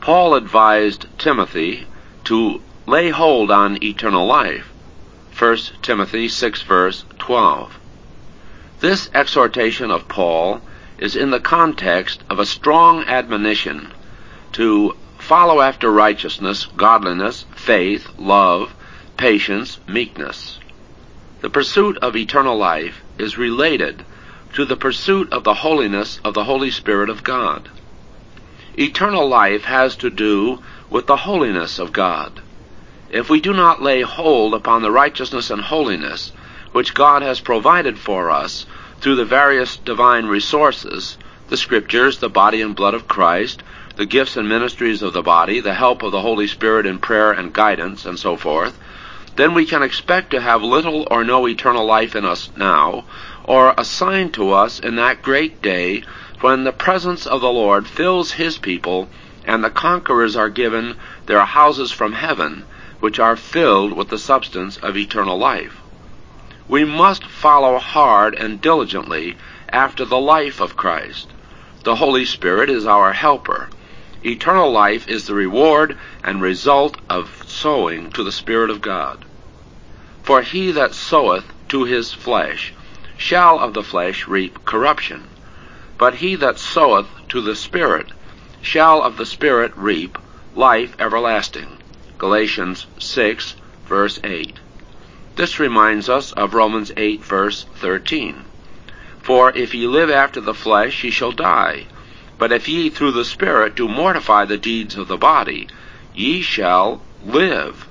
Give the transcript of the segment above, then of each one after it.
Paul advised Timothy to lay hold on eternal life. 1 Timothy 6 verse 12. This exhortation of Paul is in the context of a strong admonition to follow after righteousness, godliness, faith, love, patience, meekness. The pursuit of eternal life is related to the pursuit of the holiness of the Holy Spirit of God. Eternal life has to do with the holiness of God. If we do not lay hold upon the righteousness and holiness which God has provided for us through the various divine resources, the Scriptures, the body and blood of Christ, the gifts and ministries of the body, the help of the Holy Spirit in prayer and guidance, and so forth, then we can expect to have little or no eternal life in us now, or assigned to us in that great day when the presence of the Lord fills His people and the conquerors are given their houses from heaven, which are filled with the substance of eternal life. We must follow hard and diligently after the life of Christ. The Holy Spirit is our helper. Eternal life is the reward and result of sowing to the Spirit of God. For he that soweth to his flesh shall of the flesh reap corruption, but he that soweth to the Spirit shall of the Spirit reap life everlasting. Galatians 6, verse 8. This reminds us of Romans 8, verse 13. For if ye live after the flesh, ye shall die. But if ye through the Spirit do mortify the deeds of the body, ye shall live.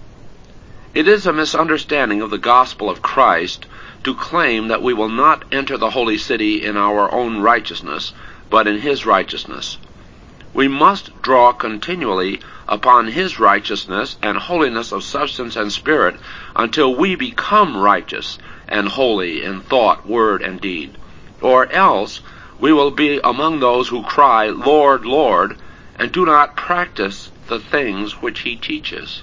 It is a misunderstanding of the gospel of Christ to claim that we will not enter the holy city in our own righteousness, but in His righteousness. We must draw continually upon His righteousness and holiness of substance and spirit until we become righteous and holy in thought, word, and deed. Or else we will be among those who cry, Lord, Lord, and do not practice the things which He teaches.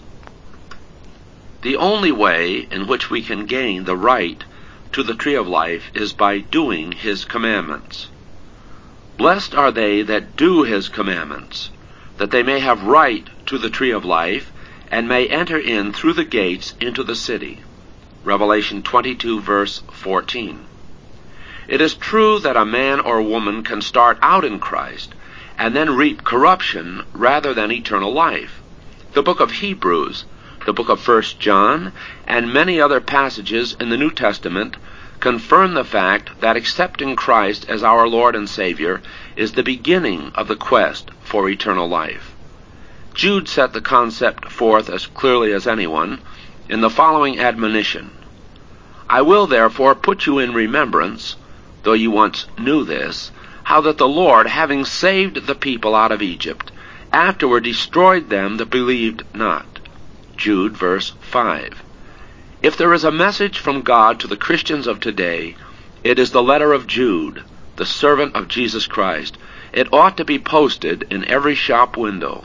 The only way in which we can gain the right to the tree of life is by doing His commandments. Blessed are they that do His commandments, that they may have right to the tree of life, and may enter in through the gates into the city. Revelation 22, verse 14. It is true that a man or woman can start out in Christ, and then reap corruption rather than eternal life. The book of Hebrews, the book of 1 John, and many other passages in the New Testament confirm the fact that accepting Christ as our Lord and Savior is the beginning of the quest for eternal life. Jude set the concept forth as clearly as anyone in the following admonition: I will therefore put you in remembrance, though you once knew this, how that the Lord, having saved the people out of Egypt, afterward destroyed them that believed not. Jude, verse 5. If there is a message from God to the Christians of today, it is the letter of Jude, the servant of Jesus Christ. It ought to be posted in every shop window.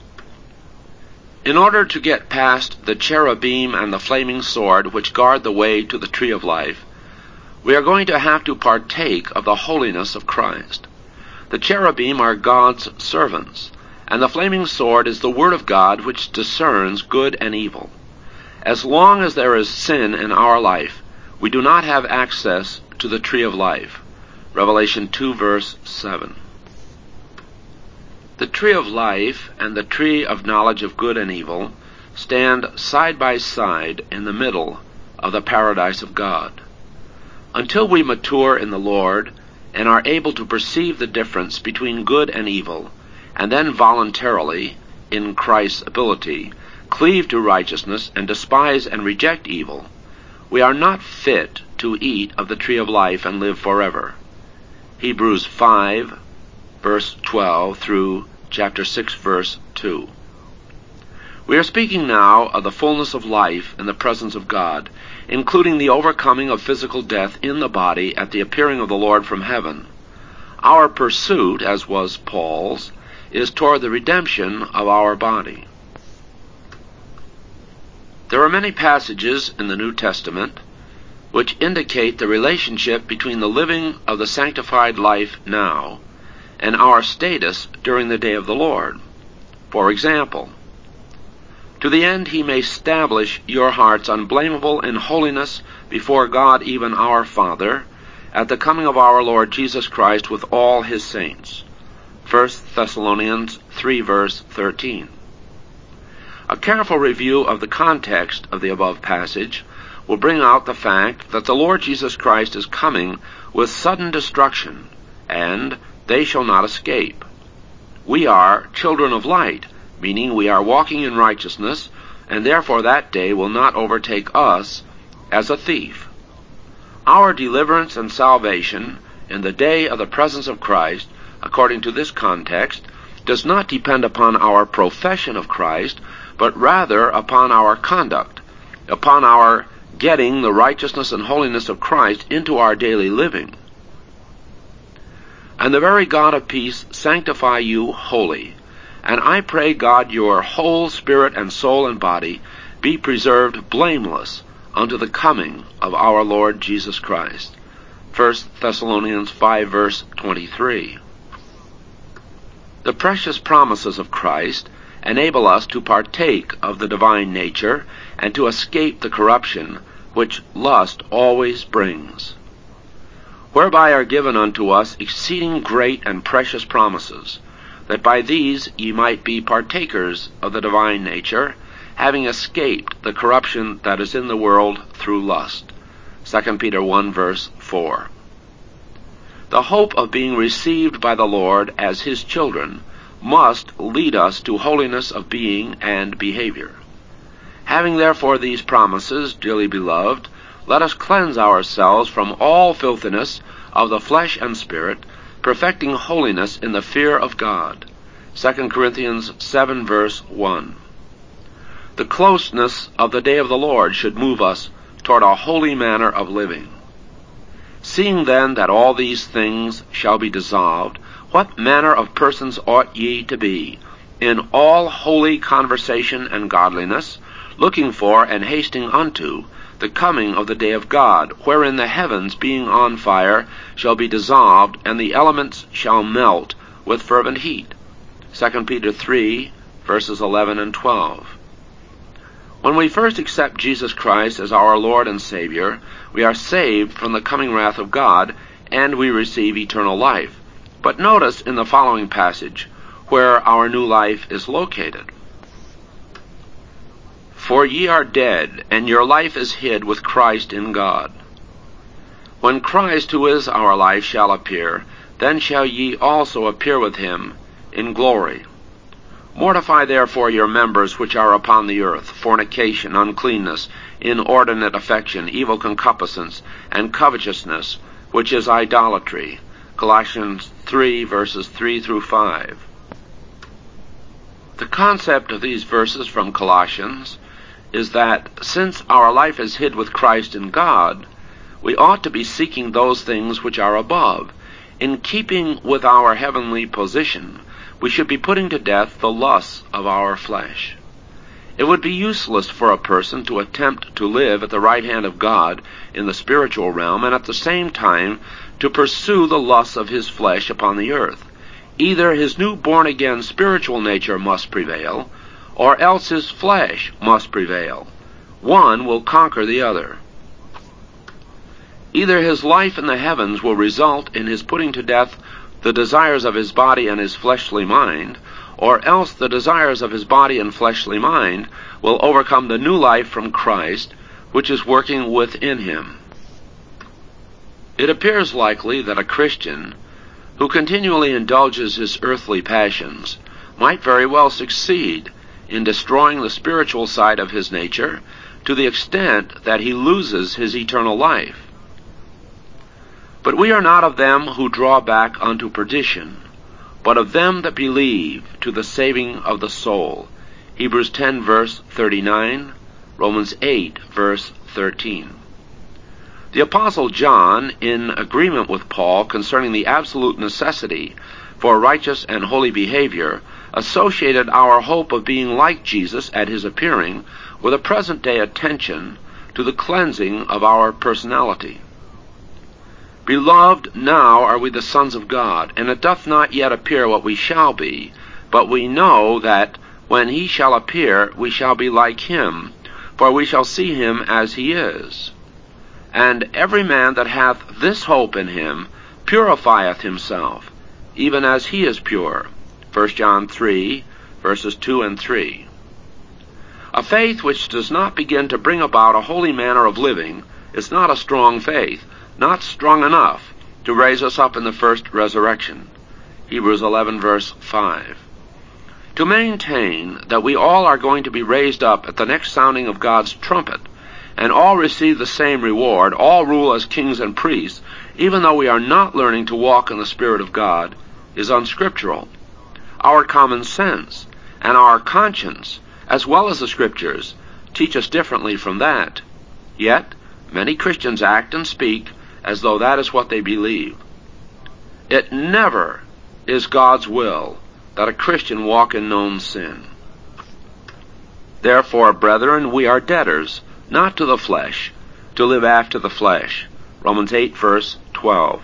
In order to get past the cherubim and the flaming sword which guard the way to the tree of life, we are going to have to partake of the holiness of Christ. The cherubim are God's servants, and the flaming sword is the word of God which discerns good and evil. As long as there is sin in our life, we do not have access to the tree of life. Revelation 2, verse 7. The tree of life and the tree of knowledge of good and evil stand side by side in the middle of the paradise of God. Until we mature in the Lord and are able to perceive the difference between good and evil, and then voluntarily, in Christ's ability, cleave to righteousness and despise and reject evil, we are not fit to eat of the tree of life and live forever. Hebrews 5, verse 12 through chapter 6, verse 2. We are speaking now of the fullness of life in the presence of God, including the overcoming of physical death in the body at the appearing of the Lord from heaven. Our pursuit, as was Paul's, is toward the redemption of our body. There are many passages in the New Testament which indicate the relationship between the living of the sanctified life now and our status during the day of the Lord. For example, to the end he may establish your hearts unblameable in holiness before God even our Father, at the coming of our Lord Jesus Christ with all his saints. 1 Thessalonians 3 verse 13. A careful review of the context of the above passage will bring out the fact that the Lord Jesus Christ is coming with sudden destruction, and they shall not escape. We are children of light, meaning we are walking in righteousness, and therefore that day will not overtake us as a thief. Our deliverance and salvation in the day of the presence of Christ, according to this context, does not depend upon our profession of Christ, but rather upon our conduct, upon our getting the righteousness and holiness of Christ into our daily living. And the very God of peace sanctify you wholly. And I pray God your whole spirit and soul and body be preserved blameless unto the coming of our Lord Jesus Christ. 1 Thessalonians 5 verse 23. The precious promises of Christ enable us to partake of the divine nature and to escape the corruption which lust always brings. Whereby are given unto us exceeding great and precious promises, that by these ye might be partakers of the divine nature, having escaped the corruption that is in the world through lust. 2 Peter 1 verse 4. The hope of being received by the Lord as his children must lead us to holiness of being and behavior. Having therefore these promises, dearly beloved, let us cleanse ourselves from all filthiness of the flesh and spirit, perfecting holiness in the fear of God. 2 Corinthians 7 verse 1. The closeness of the day of the Lord should move us toward a holy manner of living. Seeing then that all these things shall be dissolved, what manner of persons ought ye to be, in all holy conversation and godliness, looking for and hasting unto the coming of the day of God, wherein the heavens, being on fire, shall be dissolved, and the elements shall melt with fervent heat. 2 Peter 3, verses 11 and 12. When we first accept Jesus Christ as our Lord and Savior, we are saved from the coming wrath of God, and we receive eternal life. But notice in the following passage where our new life is located. For ye are dead, and your life is hid with Christ in God. When Christ, who is our life, shall appear, then shall ye also appear with him in glory. Mortify therefore your members which are upon the earth, fornication, uncleanness, inordinate affection, evil concupiscence, and covetousness, which is idolatry. Colossians 3 verses 3 through 5. The concept of these verses from Colossians is that since our life is hid with Christ in God, we ought to be seeking those things which are above. In keeping with our heavenly position, we should be putting to death the lusts of our flesh. It would be useless for a person to attempt to live at the right hand of God in the spiritual realm and at the same time to pursue the lusts of his flesh upon the earth. Either his new born-again spiritual nature must prevail, or else his flesh must prevail. One will conquer the other. Either his life in the heavens will result in his putting to death the desires of his body and his fleshly mind, or else the desires of his body and fleshly mind will overcome the new life from Christ, which is working within him. It appears likely that a Christian who continually indulges his earthly passions might very well succeed in destroying the spiritual side of his nature to the extent that he loses his eternal life. But we are not of them who draw back unto perdition, but of them that believe to the saving of the soul. Hebrews 10 verse 39, Romans 8 verse 13. The Apostle John, in agreement with Paul concerning the absolute necessity for righteous and holy behavior, associated our hope of being like Jesus at his appearing with a present-day attention to the cleansing of our personality. Beloved, now are we the sons of God, and it doth not yet appear what we shall be, But we know that when he shall appear, we shall be like him, for we shall see him as he is. And every man that hath this hope in him purifieth himself, even as he is pure. 1 John 3, verses 2 and 3. A faith which does not begin to bring about a holy manner of living is not a strong faith, not strong enough to raise us up in the first resurrection. Hebrews 11, verse 5. To maintain that we all are going to be raised up at the next sounding of God's trumpet, and all receive the same reward, all rule as kings and priests, even though we are not learning to walk in the Spirit of God, is unscriptural. Our common sense and our conscience, as well as the Scriptures, teach us differently from that. Yet, many Christians act and speak as though that is what they believe. It never is God's will that a Christian walk in known sin. Therefore, brethren, we are debtors, not to the flesh, to live after the flesh. Romans 8, verse 12.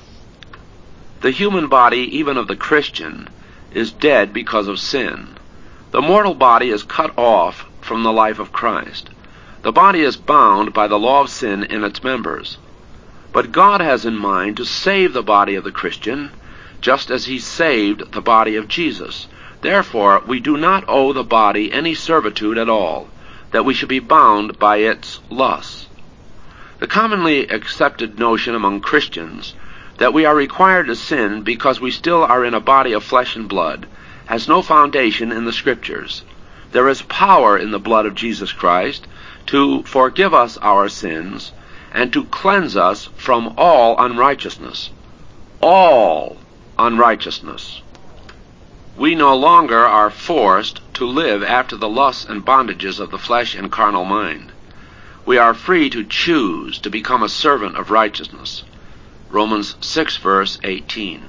The human body, even of the Christian, is dead because of sin. The mortal body is cut off from the life of Christ. The body is bound by the law of sin in its members. But God has in mind to save the body of the Christian, just as he saved the body of Jesus. Therefore, we do not owe the body any servitude at all, that we should be bound by its lusts. The commonly accepted notion among Christians that we are required to sin because we still are in a body of flesh and blood has no foundation in the Scriptures. There is power in the blood of Jesus Christ to forgive us our sins and to cleanse us from all unrighteousness. All unrighteousness. We no longer are forced to live after the lusts and bondages of the flesh and carnal mind. We are free to choose to become a servant of righteousness. Romans 6, verse 18.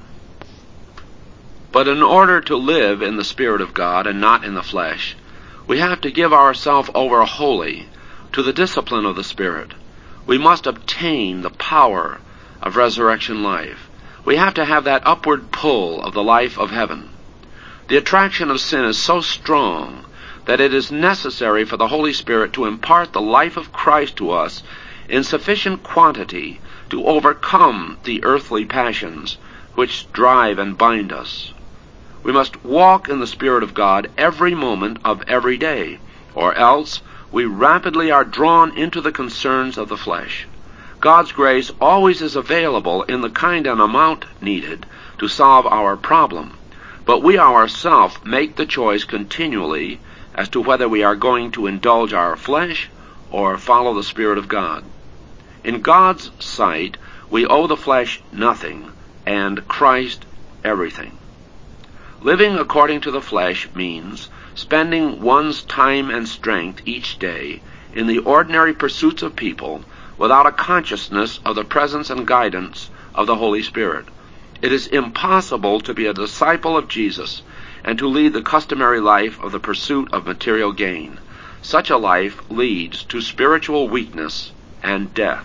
But in order to live in the Spirit of God and not in the flesh, we have to give ourselves over wholly to the discipline of the Spirit. We must obtain the power of resurrection life. We have to have that upward pull of the life of heaven. The attraction of sin is so strong that it is necessary for the Holy Spirit to impart the life of Christ to us in sufficient quantity to overcome the earthly passions which drive and bind us. We must walk in the Spirit of God every moment of every day, or else we rapidly are drawn into the concerns of the flesh. God's grace always is available in the kind and amount needed to solve our problem, but we ourselves make the choice continually as to whether we are going to indulge our flesh or follow the Spirit of God. In God's sight, we owe the flesh nothing, and Christ everything. Living according to the flesh means spending one's time and strength each day in the ordinary pursuits of people without a consciousness of the presence and guidance of the Holy Spirit. It is impossible to be a disciple of Jesus and to lead the customary life of the pursuit of material gain. Such a life leads to spiritual weakness and death.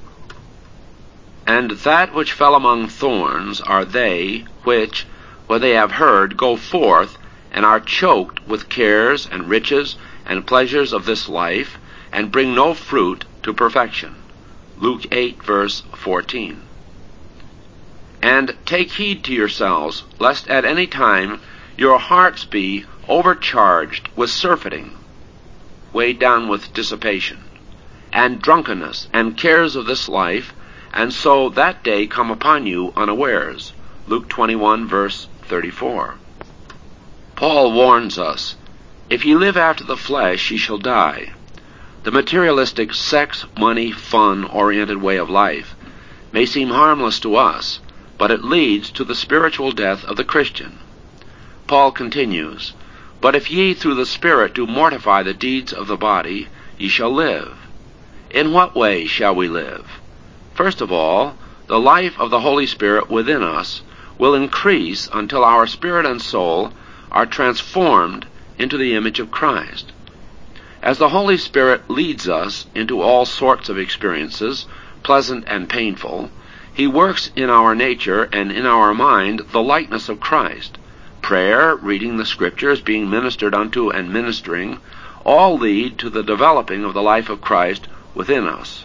And that which fell among thorns are they which, when they have heard, go forth, and are choked with cares and riches and pleasures of this life, and bring no fruit to perfection. Luke 8, verse 14. And take heed to yourselves, lest at any time your hearts be overcharged with surfeiting, weighed down with dissipation, and drunkenness, and cares of this life, and so that day come upon you unawares. Luke 21, verse 34. Paul warns us, if ye live after the flesh, ye shall die. The materialistic sex, money, fun-oriented way of life may seem harmless to us, but it leads to the spiritual death of the Christian. Paul continues, but if ye through the Spirit do mortify the deeds of the body, ye shall live. In what way shall we live? First of all, the life of the Holy Spirit within us will increase until our spirit and soul are transformed into the image of Christ. As the Holy Spirit leads us into all sorts of experiences, pleasant and painful, he works in our nature and in our mind the likeness of Christ. prayer, reading the Scriptures, being ministered unto and ministering, all lead to the developing of the life of Christ within us.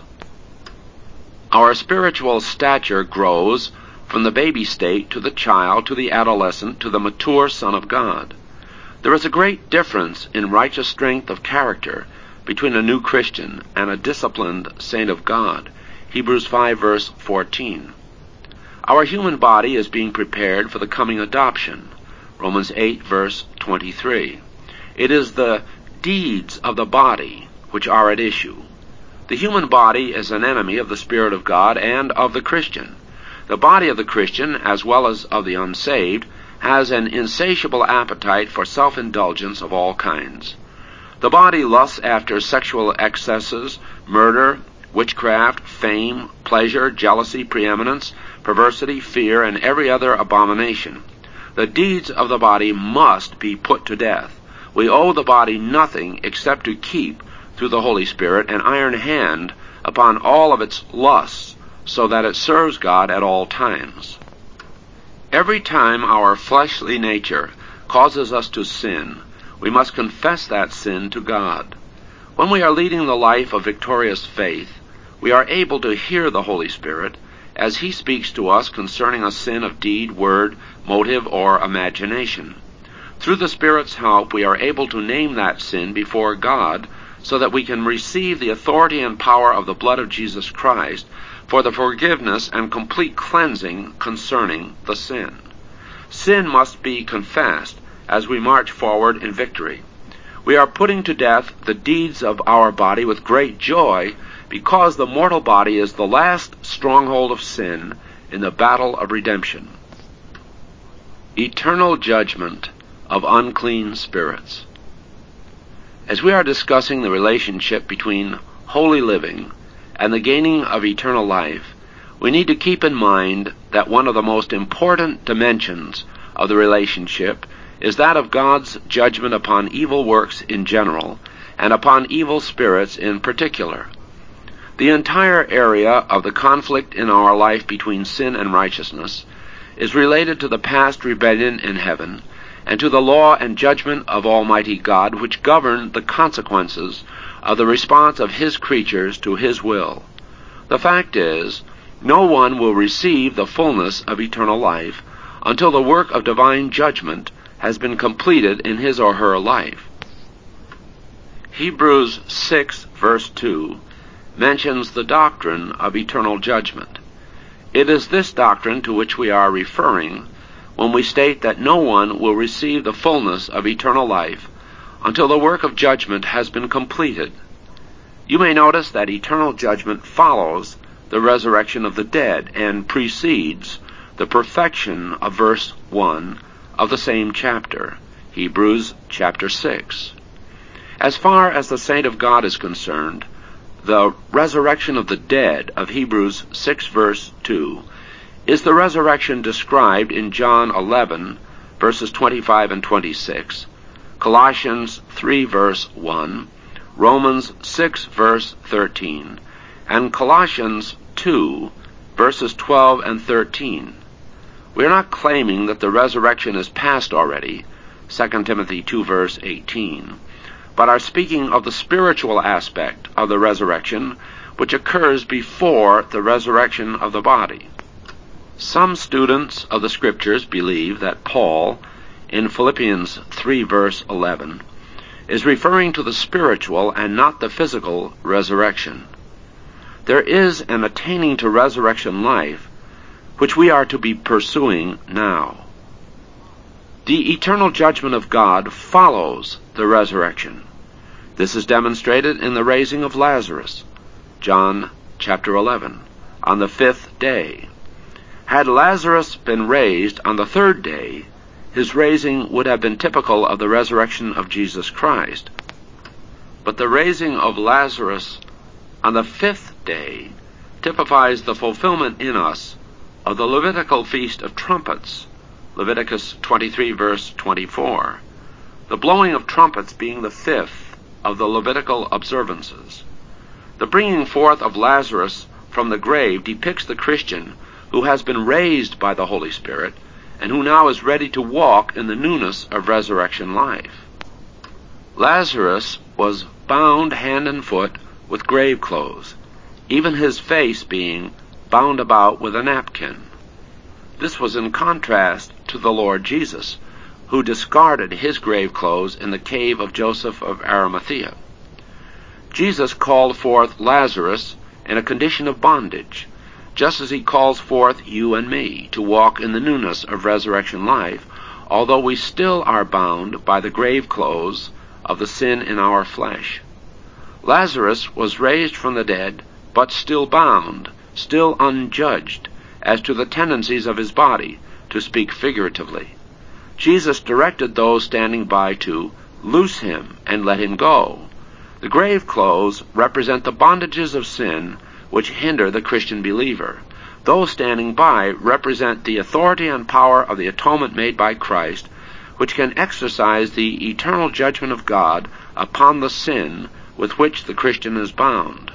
Our spiritual stature grows from the baby state to the child, to the adolescent, to the mature Son of God. There is a great difference in righteous strength of character between a new Christian and a disciplined saint of God. Hebrews 5 verse 14. Our human body is being prepared for the coming adoption. Romans 8 verse 23. It is the deeds of the body which are at issue. The human body is an enemy of the Spirit of God and of the Christian. The body of the Christian, as well as of the unsaved, has an insatiable appetite for self-indulgence of all kinds. The body lusts after sexual excesses, murder, witchcraft, fame, pleasure, jealousy, preeminence, perversity, fear, and every other abomination. The deeds of the body must be put to death. We owe the body nothing except to keep, through the Holy Spirit, an iron hand upon all of its lusts, so that it serves God at all times. Every time our fleshly nature causes us to sin, we must confess that sin to God. When we are leading the life of victorious faith, we are able to hear the Holy Spirit as He speaks to us concerning a sin of deed, word, motive, or imagination. Through the Spirit's help, we are able to name that sin before God so that we can receive the authority and power of the blood of Jesus Christ for the forgiveness and complete cleansing concerning the sin. Sin must be confessed as we march forward in victory. We are putting to death the deeds of our body with great joy because the mortal body is the last stronghold of sin in the battle of redemption. Eternal judgment of unclean spirits. As we are discussing the relationship between holy living and the gaining of eternal life, we need to keep in mind that one of the most important dimensions of the relationship is that of God's judgment upon evil works in general and upon evil spirits in particular. The entire area of the conflict in our life between sin and righteousness is related to the past rebellion in heaven and to the law and judgment of Almighty God, which govern the consequences of the response of His creatures to His will. The fact is, no one will receive the fullness of eternal life until the work of divine judgment has been completed in his or her life. Hebrews 6 verse 2 mentions the doctrine of eternal judgment. It is this doctrine to which we are referring when we state that no one will receive the fullness of eternal life until the work of judgment has been completed. You may notice that eternal judgment follows the resurrection of the dead and precedes the perfection of verse 1 of the same chapter, Hebrews chapter 6. As far as the saint of God is concerned, the resurrection of the dead of Hebrews 6 verse 2 is the resurrection described in John 11 verses 25 and 26, Colossians 3 verse 1, Romans 6 verse 13, and Colossians 2 verses 12 and 13. We are not claiming that the resurrection is past already, 2 Timothy 2 verse 18, but are speaking of the spiritual aspect of the resurrection which occurs before the resurrection of the body. Some students of the Scriptures believe that Paul, in Philippians 3 verse 11, is referring to the spiritual and not the physical resurrection. There is an attaining to resurrection life which we are to be pursuing now. The eternal judgment of God follows the resurrection. This is demonstrated in the raising of Lazarus, John chapter 11, on the 5th day. Had Lazarus been raised on the 3rd day, his raising would have been typical of the resurrection of Jesus Christ. But the raising of Lazarus on the 5th day typifies the fulfillment in us of the Levitical Feast of Trumpets, Leviticus 23 verse 24, the blowing of trumpets being the 5th of the Levitical observances. The bringing forth of Lazarus from the grave depicts the Christian who has been raised by the Holy Spirit and who now is ready to walk in the newness of resurrection life. Lazarus was bound hand and foot with grave clothes, even his face being bound about with a napkin. This was in contrast to the Lord Jesus, who discarded his grave clothes in the cave of Joseph of Arimathea. Jesus called forth Lazarus in a condition of bondage, just as he calls forth you and me to walk in the newness of resurrection life, although we still are bound by the grave clothes of the sin in our flesh. Lazarus was raised from the dead, but still bound, still unjudged, as to the tendencies of his body, to speak figuratively. Jesus directed those standing by to loose him and let him go. The grave clothes represent the bondages of sin which hinder the Christian believer. Those standing by represent the authority and power of the atonement made by Christ, which can exercise the eternal judgment of God upon the sin with which the Christian is bound.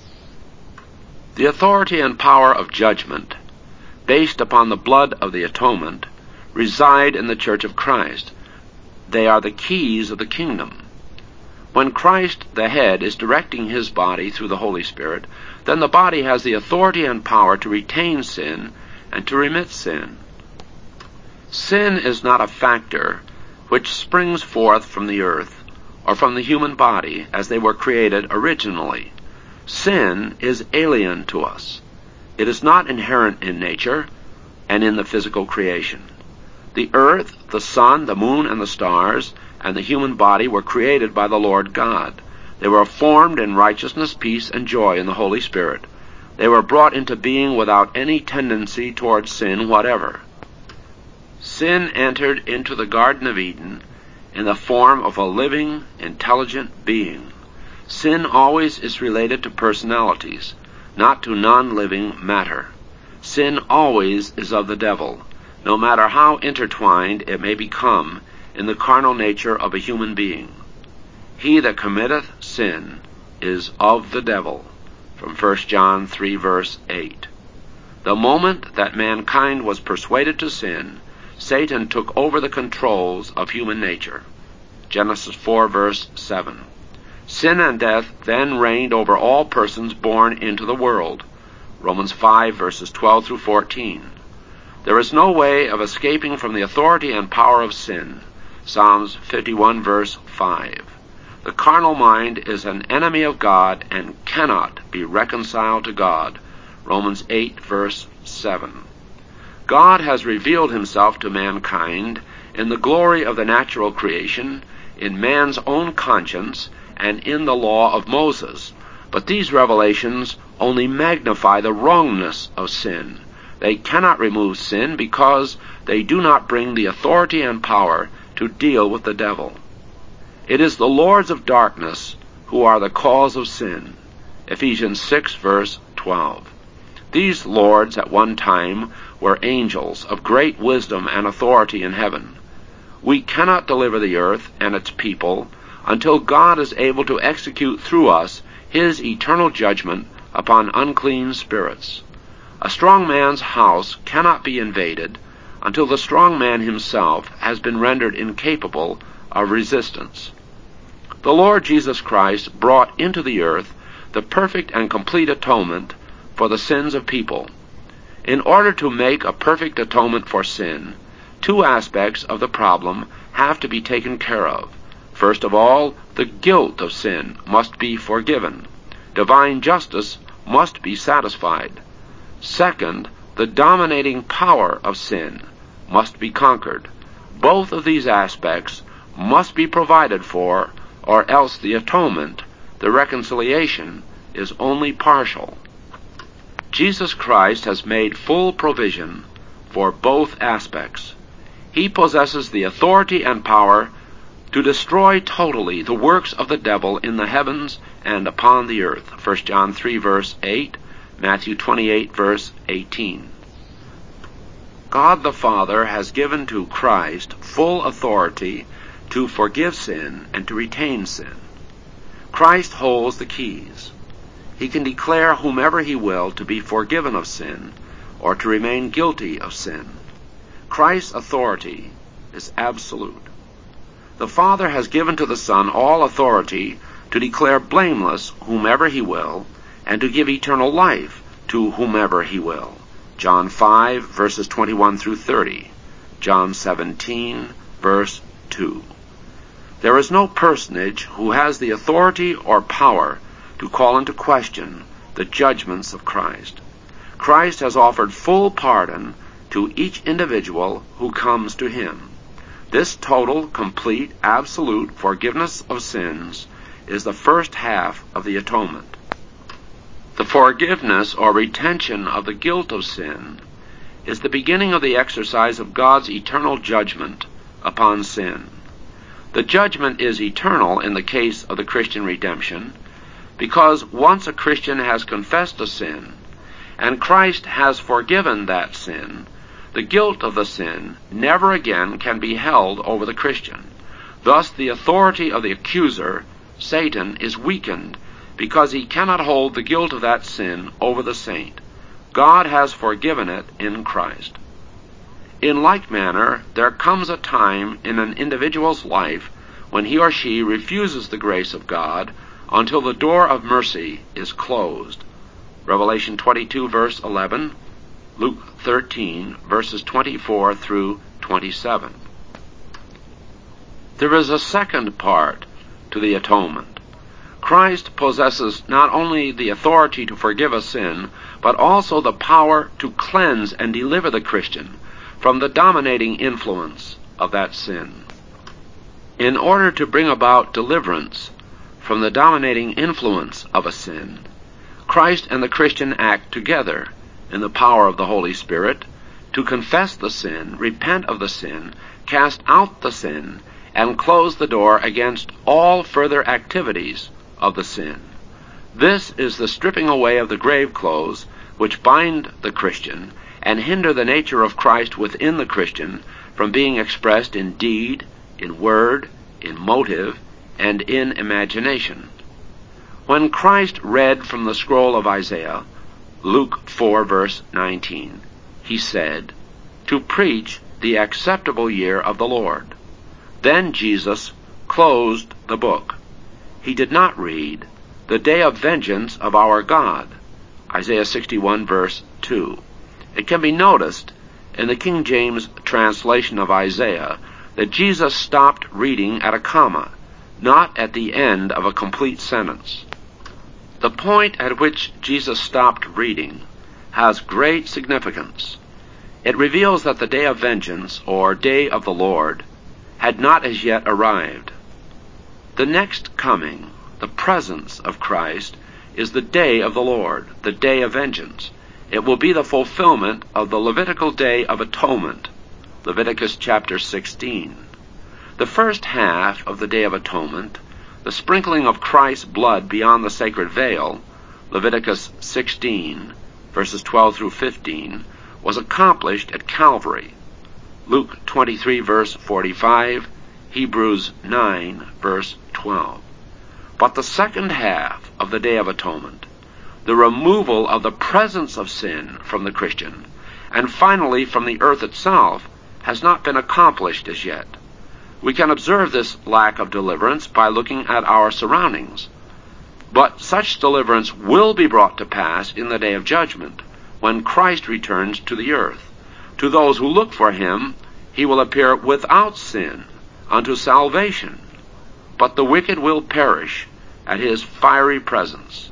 The authority and power of judgment, based upon the blood of the atonement, reside in the Church of Christ. They are the keys of the kingdom. When Christ, the head, is directing his body through the Holy Spirit, then the body has the authority and power to retain sin and to remit sin. Sin is not a factor which springs forth from the earth or from the human body as they were created originally. Sin is alien to us. It is not inherent in nature and in the physical creation. The earth, the sun, the moon, and the stars, and the human body were created by the Lord God. They were formed in righteousness, peace, and joy in the Holy Spirit. They were brought into being without any tendency toward sin whatever. Sin entered into the Garden of Eden in the form of a living, intelligent being. Sin always is related to personalities, not to non-living matter. Sin always is of the devil, no matter how intertwined it may become in the carnal nature of a human being. He that committeth sin is of the devil, from 1 John 3 verse 8. The moment that mankind was persuaded to sin, Satan took over the controls of human nature. Genesis 4 verse 7. Sin and death then reigned over all persons born into the world. Romans 5 verses 12 through 14. There is no way of escaping from the authority and power of sin. Psalms 51 verse 5. The carnal mind is an enemy of God and cannot be reconciled to God. Romans 8 verse 7. God has revealed himself to mankind in the glory of the natural creation, in man's own conscience, and in the law of Moses. But these revelations only magnify the wrongness of sin. They cannot remove sin because they do not bring the authority and power to deal with the devil. It is the lords of darkness who are the cause of sin. Ephesians 6 verse 12. These lords at one time were angels of great wisdom and authority in heaven. We cannot deliver the earth and its people until God is able to execute through us his eternal judgment upon unclean spirits. A strong man's house cannot be invaded until the strong man himself has been rendered incapable of resistance. The Lord Jesus Christ brought into the earth the perfect and complete atonement for the sins of people. In order to make a perfect atonement for sin, two aspects of the problem have to be taken care of. First of all, the guilt of sin must be forgiven. Divine justice must be satisfied. Second, the dominating power of sin must be conquered. Both of these aspects must be provided for, or else the atonement, the reconciliation, is only partial. Jesus Christ has made full provision for both aspects. He possesses the authority and power to destroy totally the works of the devil in the heavens and upon the earth. 1 John 3 verse 8, Matthew 28 verse 18. God the Father has given to Christ full authority to forgive sin and to retain sin. Christ holds the keys. He can declare whomever he will to be forgiven of sin or to remain guilty of sin. Christ's authority is absolute. The Father has given to the Son all authority to declare blameless whomever he will, and to give eternal life to whomever he will. John 5, verses 21 through 30. John 17, verse 2. There is no personage who has the authority or power to call into question the judgments of Christ. Christ has offered full pardon to each individual who comes to him. This total, complete, absolute forgiveness of sins is the first half of the atonement. The forgiveness or retention of the guilt of sin is the beginning of the exercise of God's eternal judgment upon sin. The judgment is eternal in the case of the Christian redemption, because once a Christian has confessed a sin, and Christ has forgiven that sin, the guilt of the sin never again can be held over the Christian. Thus the authority of the accuser, Satan, is weakened because he cannot hold the guilt of that sin over the saint. God has forgiven it in Christ. In like manner, there comes a time in an individual's life when he or she refuses the grace of God until the door of mercy is closed. Revelation 22, verse 11, Luke 13, verses 24 through 27. There is a second part to the atonement. Christ possesses not only the authority to forgive a sin, but also the power to cleanse and deliver the Christian from the dominating influence of that sin. In order to bring about deliverance from the dominating influence of a sin, Christ and the Christian act together in the power of the Holy Spirit to confess the sin, repent of the sin, cast out the sin, and close the door against all further activities of the sin. This is the stripping away of the grave clothes which bind the Christian and hinder the nature of Christ within the Christian from being expressed in deed, in word, in motive, and in imagination. When Christ read from the scroll of Isaiah, Luke 4, verse 19, he said, "To preach the acceptable year of the Lord." Then Jesus closed the book. He did not read, "The day of vengeance of our God," Isaiah 61, verse 2. It can be noticed in the King James translation of Isaiah that Jesus stopped reading at a comma, not at the end of a complete sentence. The point at which Jesus stopped reading has great significance. It reveals that the day of vengeance, or day of the Lord, had not as yet arrived. The next coming, the presence of Christ, is the day of the Lord, the day of vengeance. It will be the fulfillment of the Levitical Day of Atonement, Leviticus chapter 16. The first half of the Day of Atonement, the sprinkling of Christ's blood beyond the sacred veil, Leviticus 16, verses 12 through 15, was accomplished at Calvary. Luke 23, verse 45, Hebrews 9, verse 12. But the second half of the Day of Atonement, the removal of the presence of sin from the Christian, and finally from the earth itself, has not been accomplished as yet. We can observe this lack of deliverance by looking at our surroundings. But such deliverance will be brought to pass in the day of judgment, when Christ returns to the earth. To those who look for him, he will appear without sin unto salvation. But the wicked will perish at his fiery presence.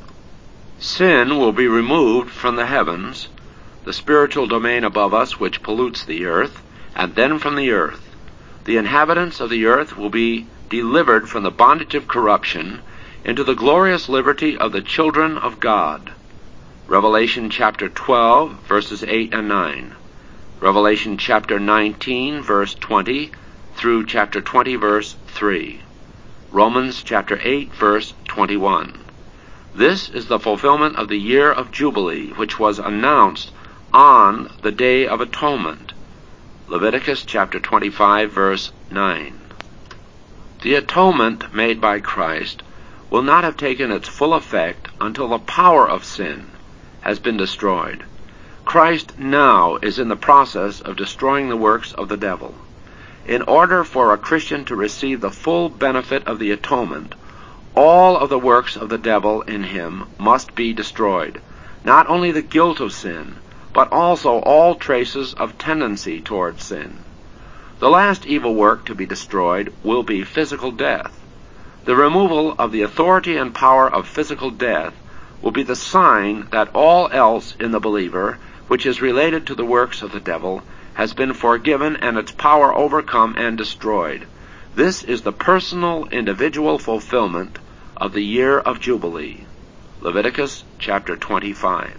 Sin will be removed from the heavens, the spiritual domain above us which pollutes the earth, and then from the earth. The inhabitants of the earth will be delivered from the bondage of corruption into the glorious liberty of the children of God. Revelation chapter 12, verses 8 and 9. Revelation chapter 19, verse 20, through chapter 20, verse 3. Romans chapter 8, verse 21. This is the fulfillment of the year of Jubilee, which was announced on the Day of Atonement. Leviticus chapter 25, verse 9. The atonement made by Christ will not have taken its full effect until the power of sin has been destroyed. Christ now is in the process of destroying the works of the devil. In order for a Christian to receive the full benefit of the atonement, all of the works of the devil in him must be destroyed, not only the guilt of sin, but also all traces of tendency toward sin. The last evil work to be destroyed will be physical death. The removal of the authority and power of physical death will be the sign that all else in the believer, which is related to the works of the devil, has been forgiven and its power overcome and destroyed. This is the personal, individual fulfillment of the year of Jubilee. Leviticus chapter 25.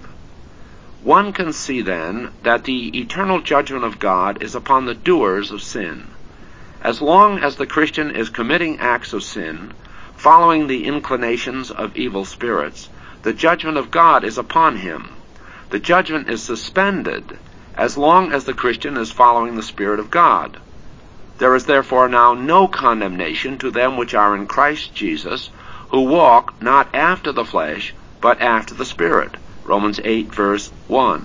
One can see then that the eternal judgment of God is upon the doers of sin. As long as the Christian is committing acts of sin, following the inclinations of evil spirits, the judgment of God is upon him. The judgment is suspended as long as the Christian is following the Spirit of God. There is therefore now no condemnation to them which are in Christ Jesus, who walk not after the flesh, but after the Spirit. Romans 8, verse 1.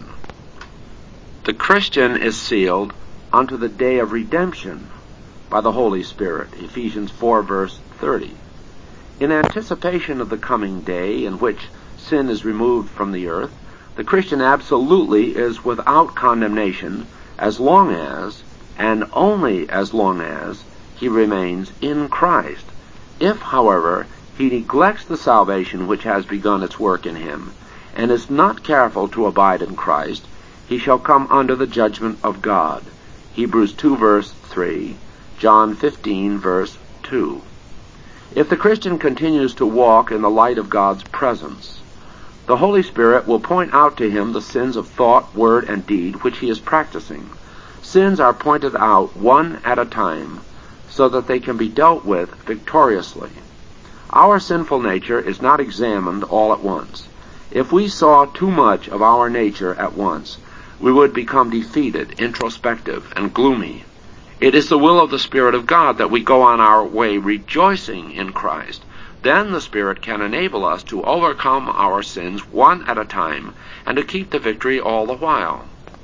The Christian is sealed unto the day of redemption by the Holy Spirit. Ephesians 4, verse 30. In anticipation of the coming day in which sin is removed from the earth, the Christian absolutely is without condemnation as long as, and only as long as, he remains in Christ. If, however, he neglects the salvation which has begun its work in him, and is not careful to abide in Christ, he shall come under the judgment of God. Hebrews 2, verse 3, John 15, verse 2. If the Christian continues to walk in the light of God's presence, the Holy Spirit will point out to him the sins of thought, word, and deed which he is practicing. Sins are pointed out one at a time so that they can be dealt with victoriously. Our sinful nature is not examined all at once. If we saw too much of our nature at once, we would become defeated, introspective, and gloomy. It is the will of the Spirit of God that we go on our way rejoicing in Christ. Then the Spirit can enable us to overcome our sins one at a time and to keep the victory all the while.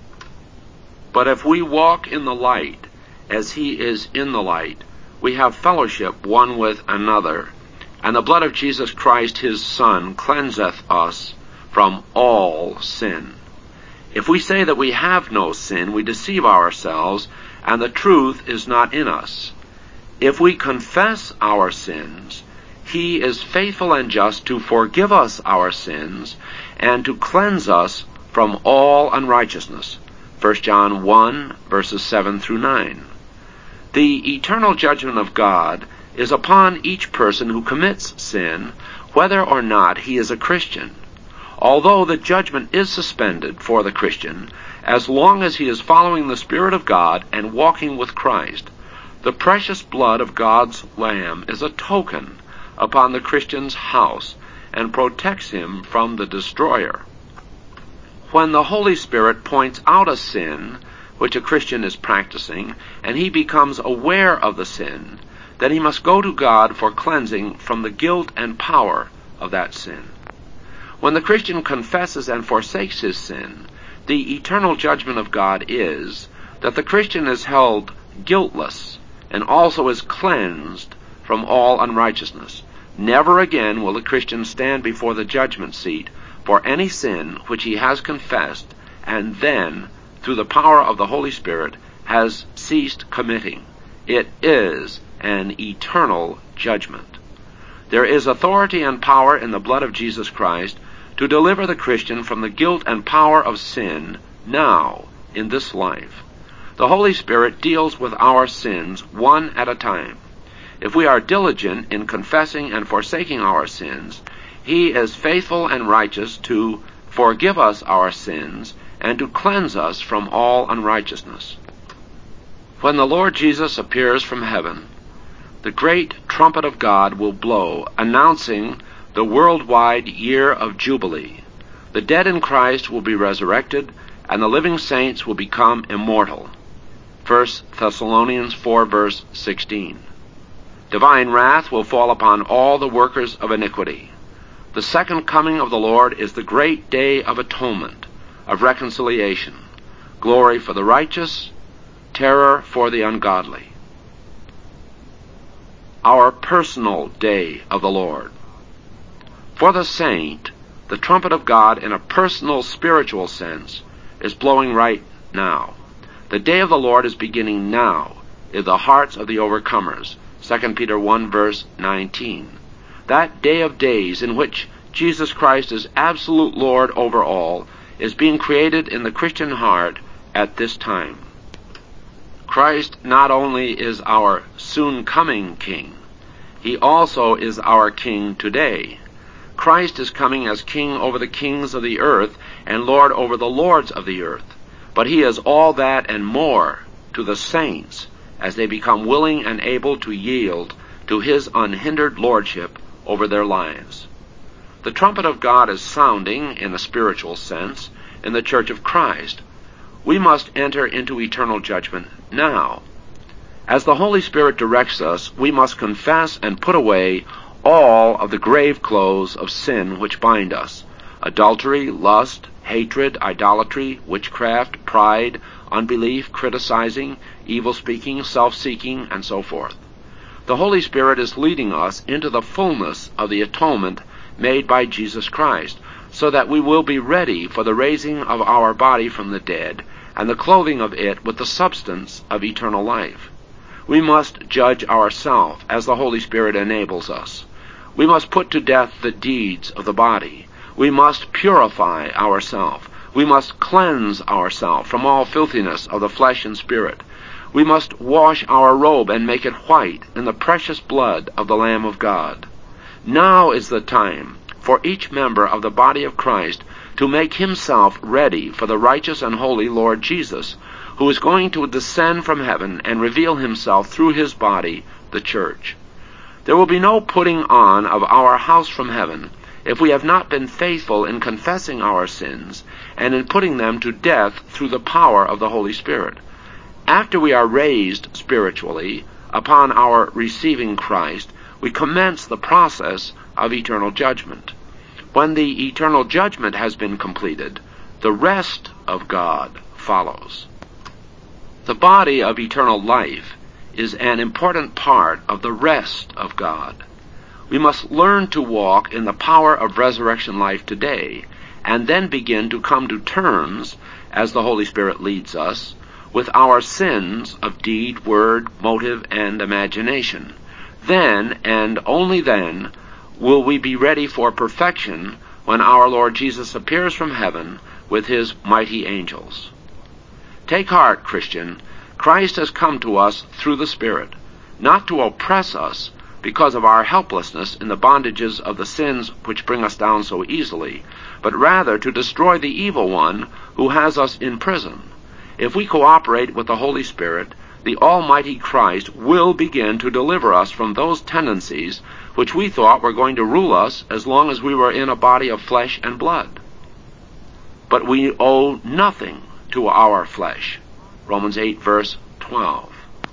But if we walk in the light as He is in the light, we have fellowship one with another, and the blood of Jesus Christ His Son cleanseth us from all sin. If we say that we have no sin, we deceive ourselves, and the truth is not in us. If we confess our sins, He is faithful and just to forgive us our sins and to cleanse us from all unrighteousness. 1 John 1, verses 7 through 9. The eternal judgment of God is upon each person who commits sin, whether or not he is a Christian. Although the judgment is suspended for the Christian, as long as he is following the Spirit of God and walking with Christ, the precious blood of God's Lamb is a token upon the Christian's house and protects him from the destroyer. When the Holy Spirit points out a sin which a Christian is practicing, and he becomes aware of the sin, then he must go to God for cleansing from the guilt and power of that sin. When the Christian confesses and forsakes his sin, the eternal judgment of God is that the Christian is held guiltless and also is cleansed from all unrighteousness. Never again will the Christian stand before the judgment seat for any sin which he has confessed and then, through the power of the Holy Spirit, has ceased committing. It is an eternal judgment. There is authority and power in the blood of Jesus Christ to deliver the Christian from the guilt and power of sin now, in this life. The Holy Spirit deals with our sins one at a time. If we are diligent in confessing and forsaking our sins, He is faithful and righteous to forgive us our sins and to cleanse us from all unrighteousness. When the Lord Jesus appears from heaven, the great trumpet of God will blow, announcing the worldwide year of Jubilee. The dead in Christ will be resurrected, and the living saints will become immortal. 1 Thessalonians 4, verse 16. Divine wrath will fall upon all the workers of iniquity. The second coming of the Lord is the great day of atonement. of reconciliation, glory for the righteous, terror for the ungodly. Our personal day of the Lord. For the saint, the trumpet of God in a personal spiritual sense is blowing right now. The day of the Lord is beginning now in the hearts of the overcomers. 2 Peter 1 verse 19. That day of days in which Jesus Christ is absolute Lord over all is being created in the Christian heart at this time. Christ not only is our soon-coming King, he also is our King today. Christ is coming as King over the kings of the earth and Lord over the lords of the earth. But he is all that and more to the saints as they become willing and able to yield to his unhindered lordship over their lives. The trumpet of God is sounding, in a spiritual sense, in the Church of Christ. We must enter into eternal judgment now. As the Holy Spirit directs us, we must confess and put away all of the grave clothes of sin which bind us: adultery, lust, hatred, idolatry, witchcraft, pride, unbelief, criticizing, evil speaking, self-seeking, and so forth. The Holy Spirit is leading us into the fullness of the atonement made by Jesus Christ, so that we will be ready for the raising of our body from the dead and the clothing of it with the substance of eternal life. We must judge ourselves as the Holy Spirit enables us. We must put to death the deeds of the body. We must purify ourselves. We must cleanse ourselves from all filthiness of the flesh and spirit. We must wash our robe and make it white in the precious blood of the Lamb of God. Now is the time for each member of the body of Christ to make himself ready for the righteous and holy Lord Jesus, who is going to descend from heaven and reveal himself through his body, the church. There will be no putting on of our house from heaven if we have not been faithful in confessing our sins and in putting them to death through the power of the Holy Spirit. After we are raised spiritually upon our receiving Christ, we commence the process of eternal judgment. When the eternal judgment has been completed, the rest of God follows. The body of eternal life is an important part of the rest of God. We must learn to walk in the power of resurrection life today, and then begin to come to terms, as the Holy Spirit leads us, with our sins of deed, word, motive, and imagination. Then, and only then, will we be ready for perfection when our Lord Jesus appears from heaven with his mighty angels. Take heart, Christian. Christ has come to us through the Spirit, not to oppress us because of our helplessness in the bondages of the sins which bring us down so easily, but rather to destroy the evil one who has us in prison. If we cooperate with the Holy Spirit, the Almighty Christ will begin to deliver us from those tendencies which we thought were going to rule us as long as we were in a body of flesh and blood. But we owe nothing to our flesh. Romans 8 verse 12.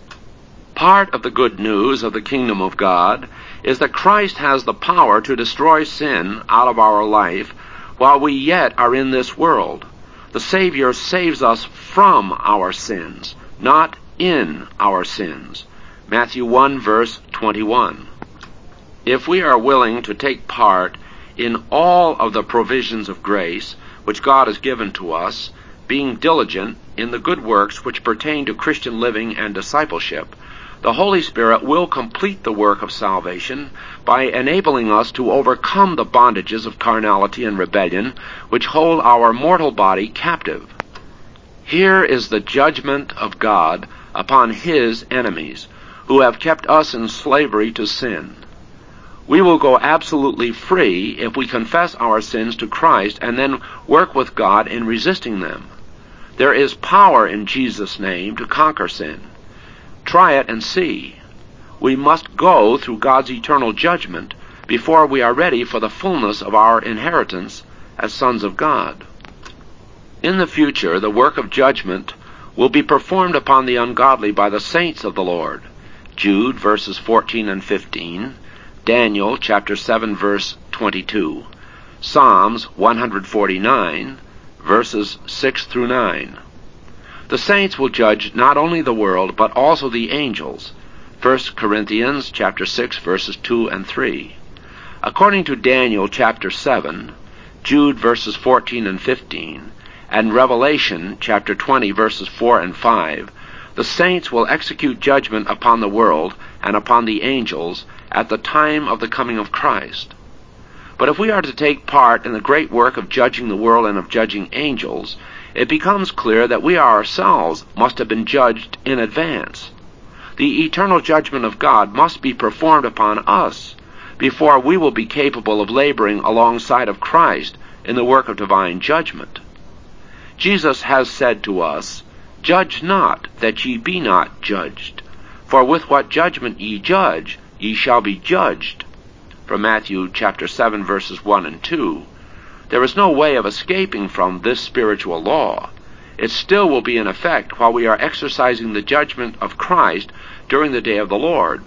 Part of the good news of the kingdom of God is that Christ has the power to destroy sin out of our life while we yet are in this world. The Savior saves us from our sins, not in our sins. Matthew 1 verse 21. If we are willing to take part in all of the provisions of grace which God has given to us, being diligent in the good works which pertain to Christian living and discipleship, the Holy Spirit will complete the work of salvation by enabling us to overcome the bondages of carnality and rebellion which hold our mortal body captive. Here is the judgment of God upon his enemies, who have kept us in slavery to sin. We will go absolutely free if we confess our sins to Christ and then work with God in resisting them. There is power in Jesus' name to conquer sin. Try it and see. We must go through God's eternal judgment before we are ready for the fullness of our inheritance as sons of God. In the future, the work of judgment will be performed upon the ungodly by the saints of the Lord. Jude verses 14 and 15, Daniel chapter 7 verse 22, Psalms 149, verses 6 through 9. The saints will judge not only the world, but also the angels. 1 Corinthians chapter 6, verses 2 and 3. According to Daniel chapter 7, Jude verses 14 and 15, and Revelation chapter 20, verses 4 and 5, the saints will execute judgment upon the world and upon the angels at the time of the coming of Christ. But if we are to take part in the great work of judging the world and of judging angels, it becomes clear that we ourselves must have been judged in advance. The eternal judgment of God must be performed upon us before we will be capable of laboring alongside of Christ in the work of divine judgment. Jesus has said to us, "Judge not, that ye be not judged. For with what judgment ye judge, ye shall be judged." From Matthew chapter 7, verses 1 and 2. There is no way of escaping from this spiritual law. It still will be in effect while we are exercising the judgment of Christ during the day of the Lord.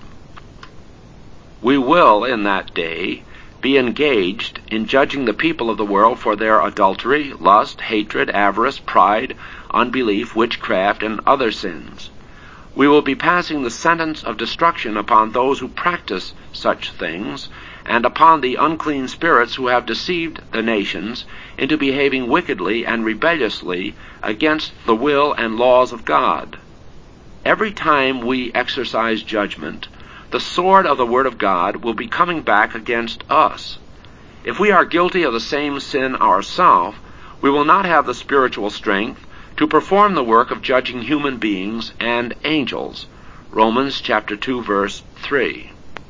We will, in that day, be engaged in judging the people of the world for their adultery, lust, hatred, avarice, pride, unbelief, witchcraft, and other sins. We will be passing the sentence of destruction upon those who practice such things, and upon the unclean spirits who have deceived the nations into behaving wickedly and rebelliously against the will and laws of God. Every time we exercise judgment, the sword of the Word of God will be coming back against us. If we are guilty of the same sin ourselves, we will not have the spiritual strength to perform the work of judging human beings and angels. Romans chapter 2, verse 3.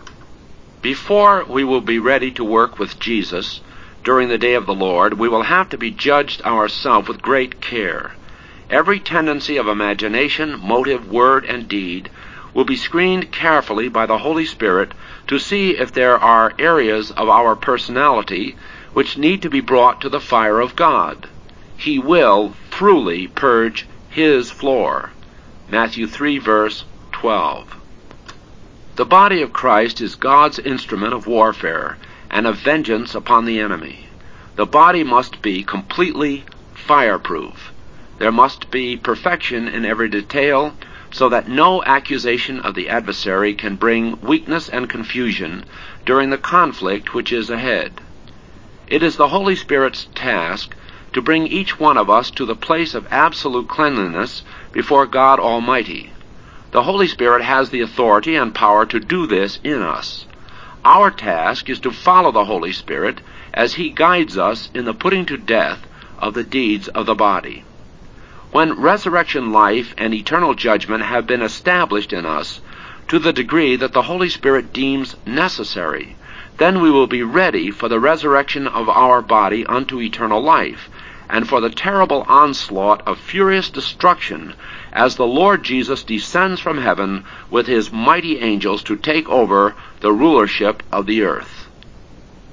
Before we will be ready to work with Jesus during the day of the Lord, we will have to be judged ourselves with great care. Every tendency of imagination, motive, word, and deed will be screened carefully by the Holy Spirit to see if there are areas of our personality which need to be brought to the fire of God. He will thoroughly purge his floor. Matthew 3, verse 12. The body of Christ is God's instrument of warfare and of vengeance upon the enemy. The body must be completely fireproof. There must be perfection in every detail, so that no accusation of the adversary can bring weakness and confusion during the conflict which is ahead. It is the Holy Spirit's task to bring each one of us to the place of absolute cleanliness before God Almighty. The Holy Spirit has the authority and power to do this in us. Our task is to follow the Holy Spirit as he guides us in the putting to death of the deeds of the body. When resurrection life and eternal judgment have been established in us to the degree that the Holy Spirit deems necessary, then we will be ready for the resurrection of our body unto eternal life, and for the terrible onslaught of furious destruction as the Lord Jesus descends from heaven with his mighty angels to take over the rulership of the earth.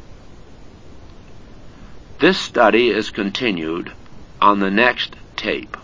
This study is continued on the next tape.